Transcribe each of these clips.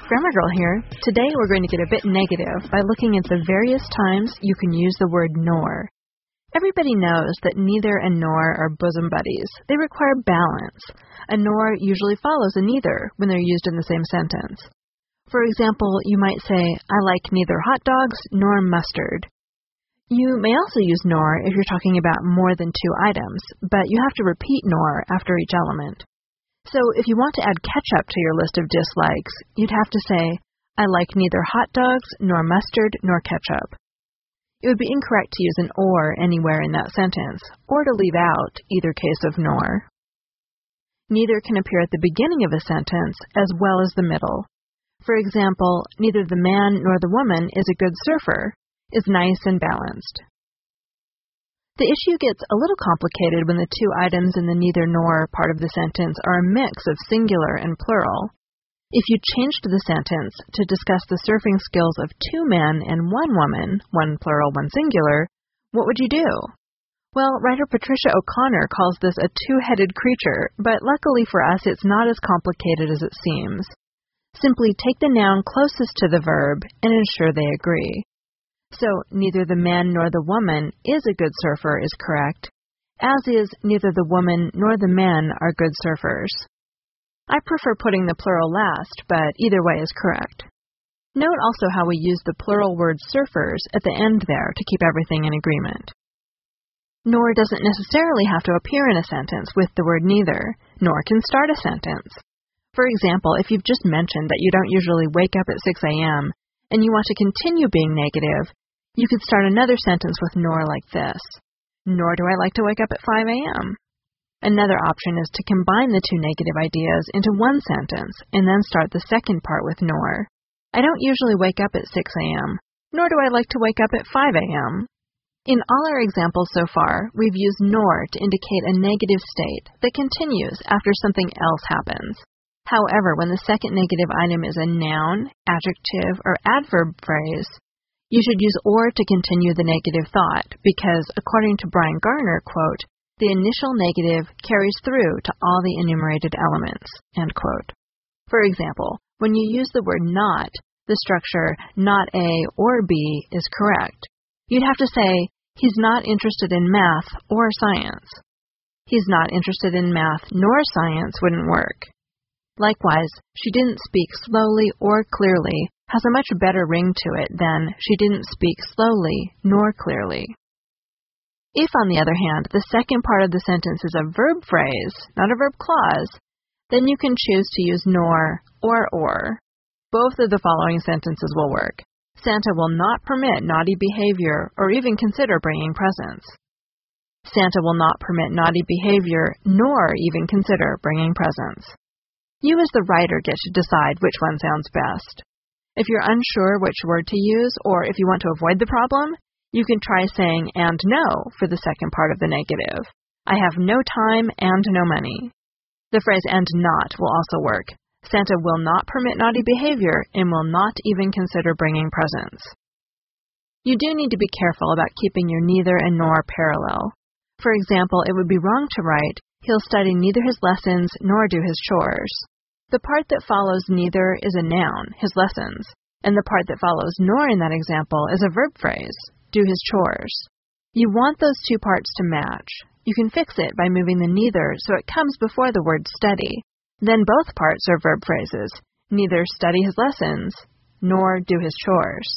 Grammar Girl here. Today we're going to get a bit negative by looking at the various times you can use the word nor. Everybody knows that neither and nor are bosom buddies. They require balance. A nor usually follows a neither when they're used in the same sentence. For example, you might say, I like neither hot dogs nor mustard. You may also use nor if you're talking about more than two items, but you have to repeat nor after each element. So if you want to add ketchup to your list of dislikes, you'd have to say, I like neither hot dogs nor mustard nor ketchup. It would be incorrect to use an or anywhere in that sentence, or to leave out either case of nor. Neither can appear at the beginning of a sentence as well as the middle. For example, neither the man nor the woman is a good surfer is nice and balanced. The issue gets a little complicated when the two items in the neither nor part of the sentence are a mix of singular and plural. If you changed the sentence to discuss the surfing skills of two men and one woman, one plural, one singular, what would you do? Well, writer Patricia O'Connor calls this a two-headed creature, but luckily for us it's not as complicated as it seems. Simply take the noun closest to the verb and ensure they agree. So, neither the man nor the woman is a good surfer is correct, as is neither the woman nor the men are good surfers. I prefer putting the plural last, but either way is correct. Note also how we use the plural word surfers at the end there to keep everything in agreement. Nor doesn't necessarily have to appear in a sentence with the word neither, nor can start a sentence. For example, if you've just mentioned that you don't usually wake up at 6 a.m., and you want to continue being negative, you could start another sentence with nor like this. Nor do I like to wake up at 5 a.m. Another option is to combine the two negative ideas into one sentence and then start the second part with nor. I don't usually wake up at 6 a.m., nor do I like to wake up at 5 a.m. In all our examples so far, we've used nor to indicate a negative state that continues after something else happens. However, when the second negative item is a noun, adjective, or adverb phrase, you should use or to continue the negative thought because, according to Brian Garner, quote, the initial negative carries through to all the enumerated elements, end quote. For example, when you use the word not, the structure not A or B is correct. You'd have to say, he's not interested in math or science. He's not interested in math nor science wouldn't work. Likewise, she didn't speak slowly or clearly has a much better ring to it than she didn't speak slowly nor clearly. If, on the other hand, the second part of the sentence is a verb phrase, not a verb clause, then you can choose to use nor or. Both of the following sentences will work. Santa will not permit naughty behavior or even consider bringing presents. Santa will not permit naughty behavior nor even consider bringing presents. You as the writer get to decide which one sounds best. If you're unsure which word to use, or if you want to avoid the problem, you can try saying and no for the second part of the negative. I have no time and no money. The phrase and not will also work. Santa will not permit naughty behavior and will not even consider bringing presents. You do need to be careful about keeping your neither and nor parallel. For example, it would be wrong to write, he'll study neither his lessons nor do his chores. The part that follows neither is a noun, his lessons, and the part that follows nor in that example is a verb phrase, do his chores. You want those two parts to match. You can fix it by moving the neither so it comes before the word study. Then both parts are verb phrases, neither study his lessons nor do his chores.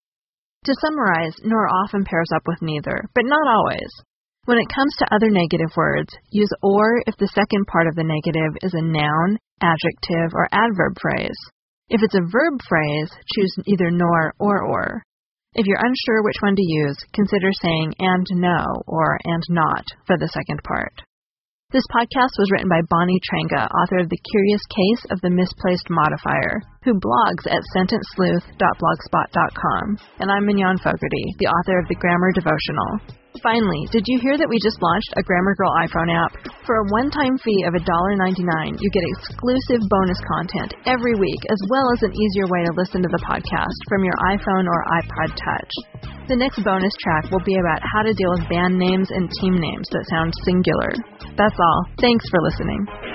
To summarize, nor often pairs up with neither, but not always. When it comes to other negative words, use or if the second part of the negative is a noun, adjective, or adverb phrase. If it's a verb phrase, choose either nor or. If you're unsure which one to use, consider saying and no or and not for the second part. This podcast was written by Bonnie Trenga, author of The Curious Case of the Misplaced Modifier, who blogs at sentencesleuth.blogspot.com, and I'm Mignon Fogarty, the author of the Grammar Devotional. Finally, did you hear that we just launched a Grammar Girl iPhone app? For a one-time fee of $1.99, you get exclusive bonus content every week, as well as an easier way to listen to the podcast from your iPhone or iPod Touch. The next bonus track will be about how to deal with band names and team names that sound singular. That's all. Thanks for listening.